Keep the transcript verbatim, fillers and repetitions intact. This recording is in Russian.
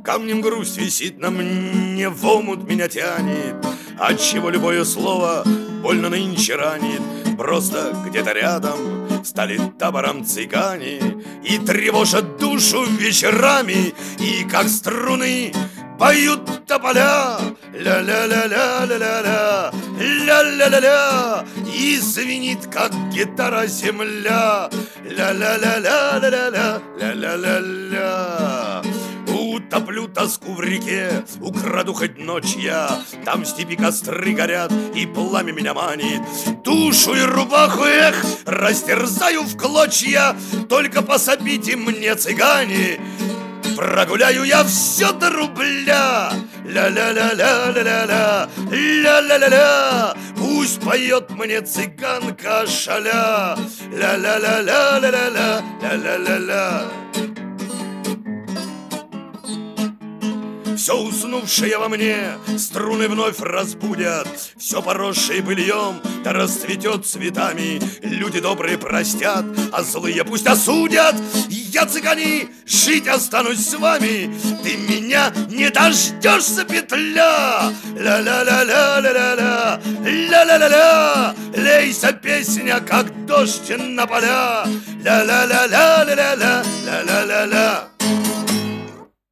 камнем грусть висит на мне, в омут меня тянет, отчего любое слово больно нынче ранит. Просто где-то рядом стали табором цыгане и тревожат душу вечерами, и как струны поют тополя, ля-ля-ля-ля-ля-ля-ля, ля-ля-ля-ля, и звенит, как гитара, земля, ля-ля-ля-ля-ля-ля-ля, ля-ля-ля-ля. Утоплю тоску в реке, украду хоть ночь я, там в степи костры горят, и пламя меня манит. Душу и рубаху, эх, растерзаю в клочья, только пособите мне, цыгане, прогуляю я все до рубля. Ля-ля-ля-ля-ля-ля-ля, ля-ля-ля-ля, пусть поет мне цыганка шаля. Ля-ля-ля-ля-ля-ля-ля, ля-ля-ля-ля. Все уснувшее во мне струны вновь разбудят, все поросшее быльем да расцветет цветами. Люди добрые простят, а злые пусть осудят. Я, цыгане, жить останусь с вами, ты меня не дождешься, петля. Ля-ля-ля-ля-ля-ля-ля, ля-ля-ля-ля, лейся, песня, как дождь на поля. Ля-ля-ля-ля-ля-ля-ля, ля-ля-ля-ля.